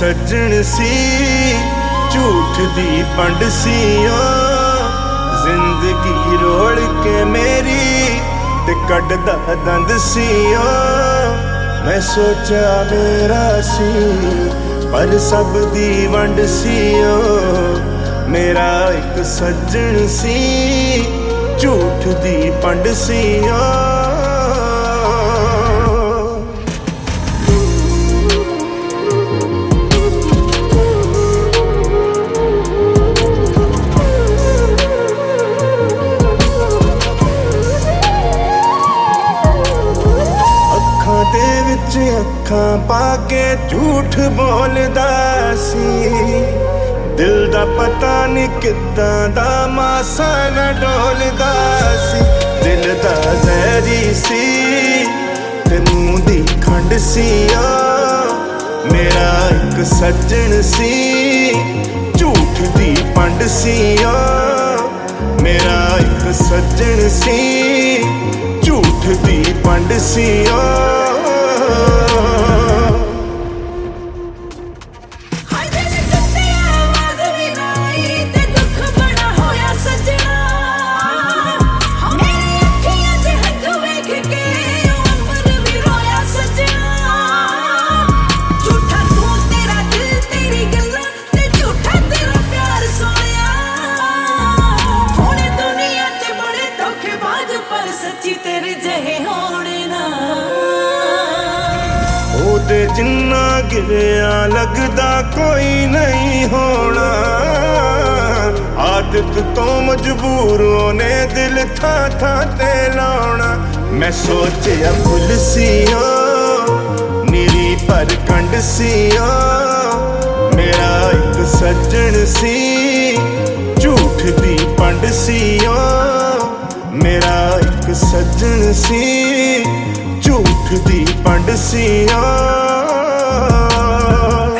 सज्जन सी झूठ दी पंड सी जिंदगी रोड़ के मेरी ते कटदा दंद सी मैं सोचा मेरा सी पर सब दी वंड सी मेरा एक सज्जन सी झूठ दी पंड सी अखां पाके झूठ बोलदा सी दिल दा पता नहीं किदां दा मासा न डोलदा सी दिल दा जहरी सी ते मूंह दी खंड सी मेरा एक सज्जन सी झूठ दी पंड सी मेरा एक सज्जन सी झूठ दी पंड सी ओदे जिन्ना गिरिया लगदा कोई नहीं होना आदत तो मजबूर ने दिल था ते लाना मैं सोचा फुल सी निरी पर कंड सी मेरा एक सज्जन सी झूठ दी पंड सी मेरा एक सज्जन सी झूठ दी पंड सी